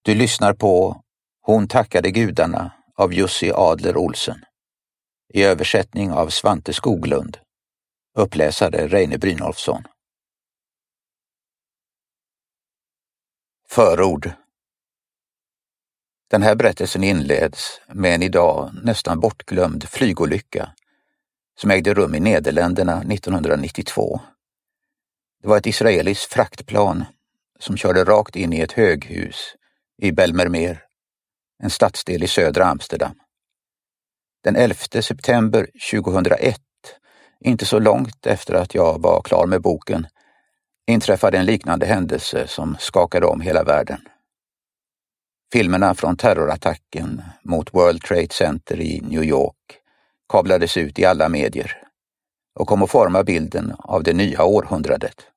Du lyssnar på Hon tackade gudarna av Jussi Adler Olsen. I översättning av Svante Skoglund. Uppläsare Reine Brynolfsson. Förord. Den här berättelsen inleds med en idag nästan bortglömd flygolycka som ägde rum i Nederländerna 1992. Det var ett israeliskt fraktplan som körde rakt in i ett höghus i Belmermeer, en stadsdel i södra Amsterdam. Den 11 september 2001, inte så långt efter att jag var klar med boken, inträffade en liknande händelse som skakade om hela världen. Filmerna från terrorattacken mot World Trade Center i New York kablades ut i alla medier och kom att forma bilden av det nya århundradet.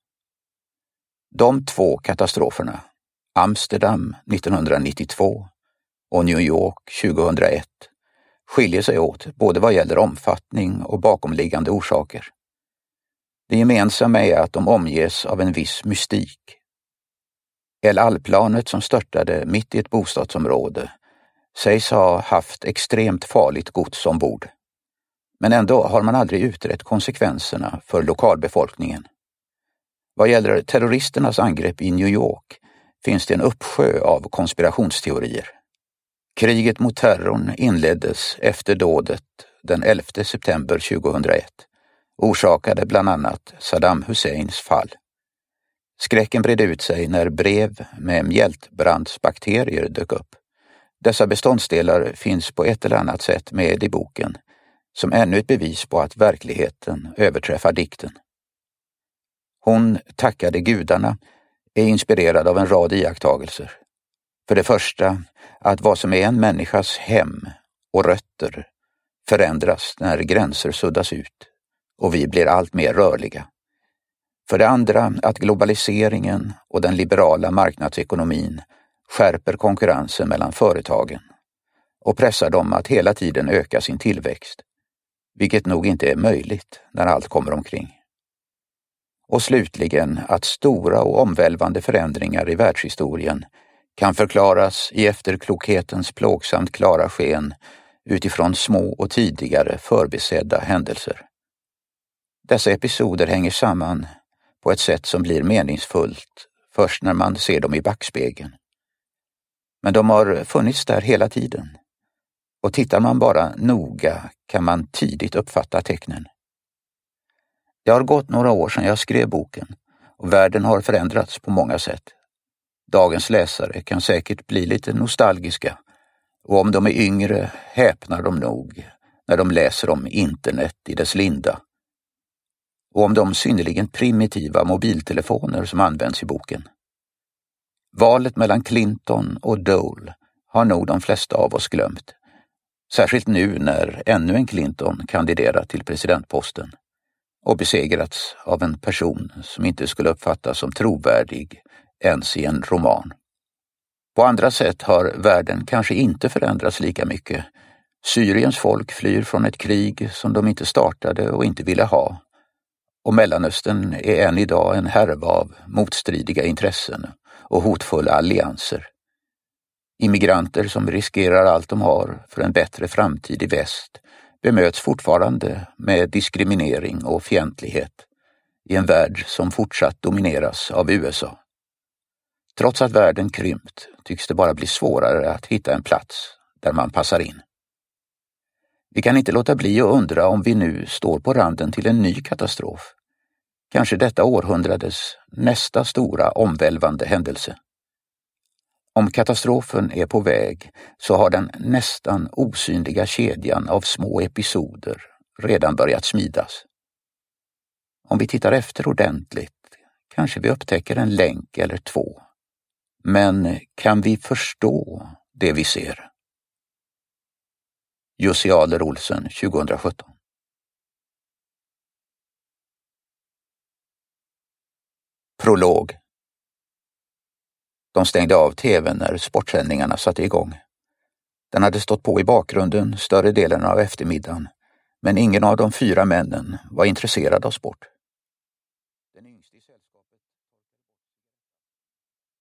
De två katastroferna, Amsterdam 1992 och New York 2001, skiljer sig åt både vad gäller omfattning och bakomliggande orsaker. Det gemensamma är att de omges av en viss mystik. El Al-planet som störtade mitt i ett bostadsområde sägs ha haft extremt farligt gods ombord. Men ändå har man aldrig utrett konsekvenserna för lokalbefolkningen. Vad gäller terroristernas angrepp i New York finns det en uppsjö av konspirationsteorier. Kriget mot terrorn inleddes efter dådet den 11 september 2001, orsakade bland annat Saddam Husseins fall. Skräcken bredde ut sig när brev med mjältbrandsbakterier dök upp. Dessa beståndsdelar finns på ett eller annat sätt med i boken, som ännu ett bevis på att verkligheten överträffar dikten. Hon tackade gudarna är inspirerad av en rad iakttagelser. För det första, att vad som är en människas hem och rötter förändras när gränser suddas ut och vi blir allt mer rörliga. För det andra, att globaliseringen och den liberala marknadsekonomin skärper konkurrensen mellan företagen och pressar dem att hela tiden öka sin tillväxt, vilket nog inte är möjligt när allt kommer omkring. Och slutligen att stora och omvälvande förändringar i världshistorien kan förklaras i efterklokhetens plågsamt klara sken utifrån små och tidigare förbisedda händelser. Dessa episoder hänger samman på ett sätt som blir meningsfullt först när man ser dem i backspegeln. Men de har funnits där hela tiden, och tittar man bara noga kan man tidigt uppfatta tecknen. Det har gått några år sedan jag skrev boken och världen har förändrats på många sätt. Dagens läsare kan säkert bli lite nostalgiska, och om de är yngre häpnar de nog när de läser om internet i dess linda och om de synnerligen primitiva mobiltelefoner som används i boken. Valet mellan Clinton och Dole har nog de flesta av oss glömt, särskilt nu när ännu en Clinton kandiderat till presidentposten och besegrats av en person som inte skulle uppfattas som trovärdig ens i en roman. På andra sätt har världen kanske inte förändrats lika mycket. Syriens folk flyr från ett krig som de inte startade och inte ville ha. Och Mellanöstern är än idag en härva av motstridiga intressen och hotfulla allianser. Immigranter som riskerar allt de har för en bättre framtid i väst bemöts fortfarande med diskriminering och fientlighet i en värld som fortsatt domineras av USA. Trots att världen krympt tycks det bara bli svårare att hitta en plats där man passar in. Vi kan inte låta bli att undra om vi nu står på randen till en ny katastrof. Kanske detta århundrades nästa stora omvälvande händelse. Om katastrofen är på väg så har den nästan osynliga kedjan av små episoder redan börjat smidas. Om vi tittar efter ordentligt kanske vi upptäcker en länk eller två. Men kan vi förstå det vi ser? Jussi Adler Olsen, 2017. Prolog. De stängde av tvn när sportsändningarna satte igång. Den hade stått på i bakgrunden större delen av eftermiddagen, men ingen av de 4 männen var intresserad av sport.